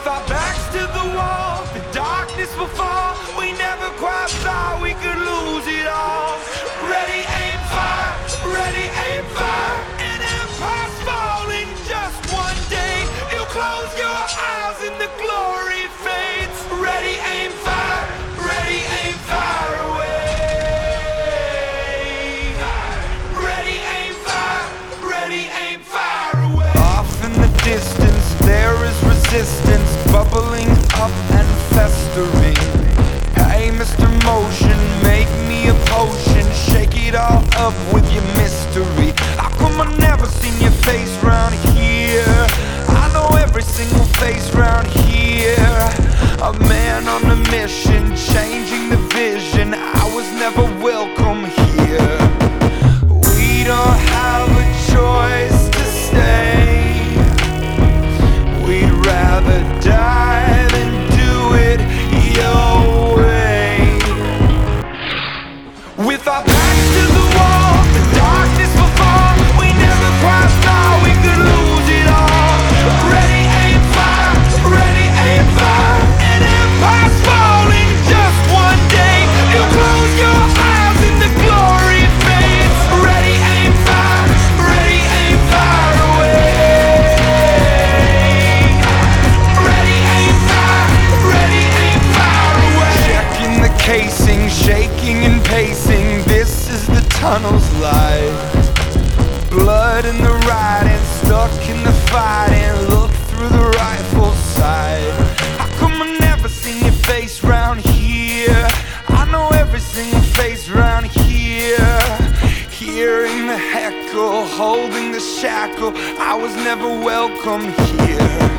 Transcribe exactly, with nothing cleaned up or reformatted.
With our backs to the wall, the darkness will fall. We never quite thought we could lose it all. Ready, aim, fire. Ready, aim, fire. An empire's falling just one day. You'll close your eyes and the glory fades. Ready, aim, fire. Ready, aim, fire away. Ready, aim, fire. Ready, aim, fire away. Off in the distance there is resistance, bubbling up and festering. Hey, Mister Motion, make me a potion. Shake it all up with your mystery. How come I never seen your face round here? I know every single face round here. A man on a mission, changing the vision. I was never welcome here. We don't have a choice to stay. We'd rather die than do it your way. With our backs to the wall, the darkness will fall. We never quite thought we could lose it all. Ready, aim, fire. Ready, aim, fire. An empire's falling just one day. You'll close your eyes and the glory fades. Ready, aim, fire. Ready, aim, fire away. Ready, aim, fire. Ready, aim, fire away. Checking the casing, shaking and pacing. This is the tunnel's light. Blood in the riding, stuck in the fighting. Look through the rifle sight. How come I never seen your face round here? I know every single face round here. Hearing the heckle, holding the shackle. I was never welcome here.